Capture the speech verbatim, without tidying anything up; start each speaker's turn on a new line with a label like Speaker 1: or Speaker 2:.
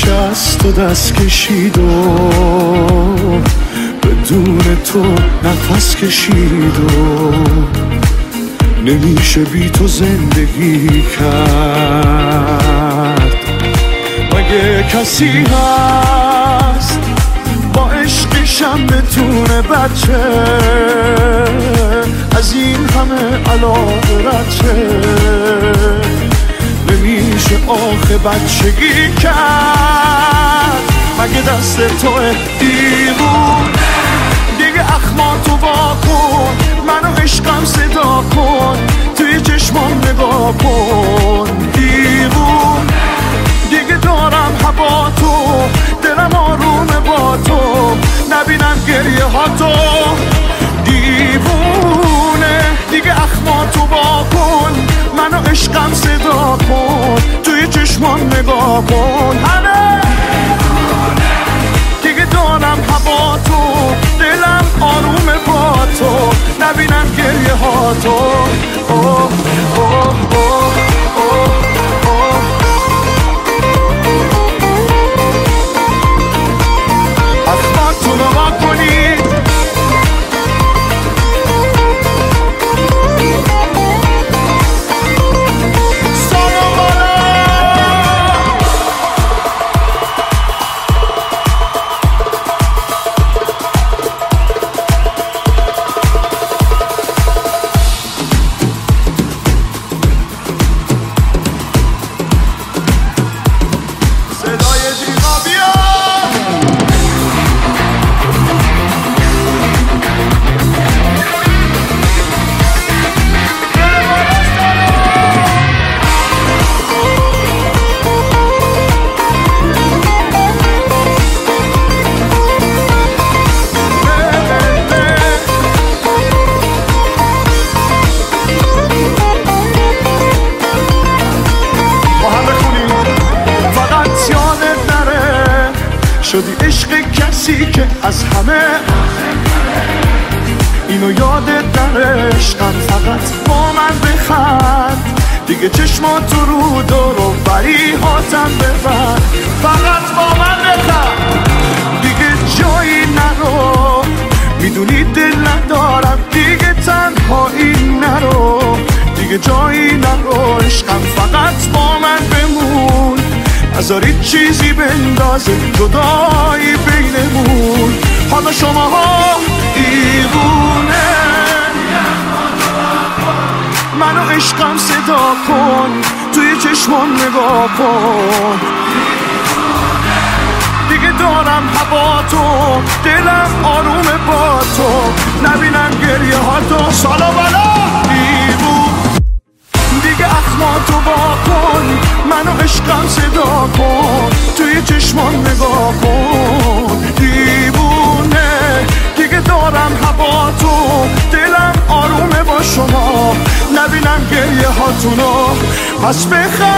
Speaker 1: همیشه از تو دست کشید و بدون تو نفس کشید و نمیشه بی تو زندگی کرد. مگه کسی هست با عشقشم بتونه بچه از این همه علاقه رچه؟ نمیشه آخه بچگی کرد. مگه دست توه دیوونه دیگه اخماتو وا کن، منو عشقم صدا کن، توی چشمام نگاه کن. دیوونه دیگه دارم هوا تو، دلم آرومه با تو، نبینم گریه ها تو. دیوونه دیگه اخماتو وا کن، منو عشقم صدا کن، توی چشمام نگاه کن. همه دیگه دارم هوا تو، دلم آرومه با تو، نبینم گریه ها تو. اوه اوه اوه اوه اوه. اخماتون رو وا کنید. شدی عشق کسی که از همه اینو یادت نره. عشقم فقط با من بخند، دیگه چشماتو رو دور و بری هاتم ببند. فقط با من بخند، دیگه جایی نرو، میدونی دل ندارم دیگه تنهایی نرو، دیگه جایی نرو. عشقم فقط با من بمون، نذارید چیزی بندازه جدایی بینمون. حالا شماها دیوونه منو عشقم صدا کن، توی چشمام نگاه کن. دیگه دارم هوا تو، دلم آرومه با تو، نبینم گریه ها تو. سالا بالا دیوون دیگه اخماتو با کن، منو عشقم صدا کن، توی چشمان نگاه کن. دیوونه دیگه دارم هوا تو، دلم آرومه با شما، نبینم گریه هاتونو. پس بخند